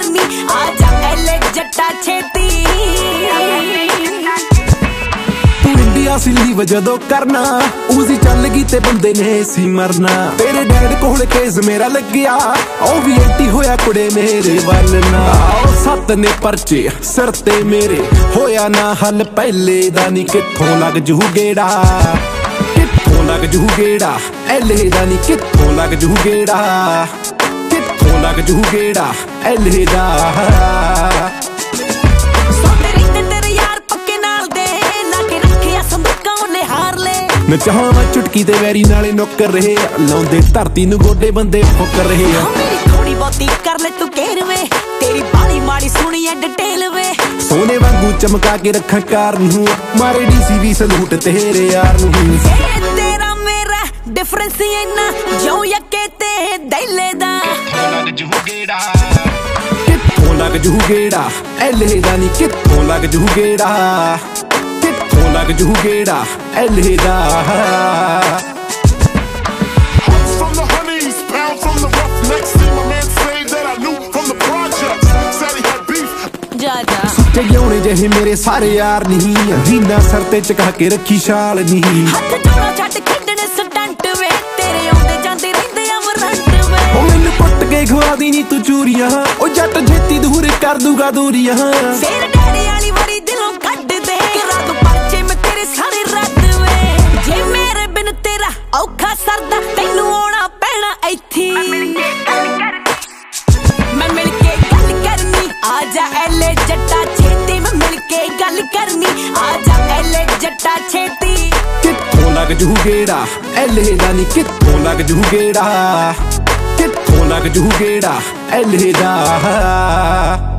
करनी आजा एले जट्टा छेती असली वजदो करना उसी चल गई ते बंदे ने सी मरना तेरे डैड कोल केस मेरा लग गया ओ भी एंटी होया कुड़े मेरे वल ना सत्त ने परचे सिर ते मेरे होया ना हल पहले दा नी कित्थों लग जू गेड़ा कित्थों लग जू गेड़ा एले दा नी कित्थों लग जू गेड़ा कित्थों लग जू गेड़ा एले दा मैं चाहां चुटकी ते वैरी नाले नौकर रहे लाउंदे धरती नूं गोडे बंदे फुकर रहे मेरी थोड़ी बहुती कर ले तू केर वे तेरी बाली माड़ी सुनी है डिटेल वे सोने वांगू चमका के रखा कार नूं मारे डीसीवी सलूट तेरे यार नूं तेरा मेरा डिफरेंस ही ना जो यके ते दैले दा लग जू गेड़ा कित्थों लग जू गेड़ा एले दा नी कित्थों लग जू गेड़ा लग जू गेड़ा एले दा from the honeys, pound from the roughnecks. My man say that I knew from the projects. Said he had beef. जा जा सुच्चे गियोने जहे मेरे सारे यार नहीं रीना सर ते चका के रखी शाल नहीं हथ जोड़ा छट खेडने स्टंट वे तेरे आउंदे जांदे रहिंदे आ वरंट वे ओ मैनू कुट के खवा दी नी तू चूरियां ओ जट जेती दूर कर दूगा दूरियां फिर डैडी वाली वारी दिलों कट दे करा तू परचे में तेरे सारे रद्द वे जे मेरे बिन तेरा औखा सरदा तैनू आउणा पैणा इत्थी मैं मिल के गल करनी आजा एले जट्टा छेती मैं मिल के गल करनी आजा एले जट्टा छेती कित्थों लग जू गेड़ा एले दा नी कित्थों लग जू गेड़ा कित्थों लग जू गेड़ा एले दा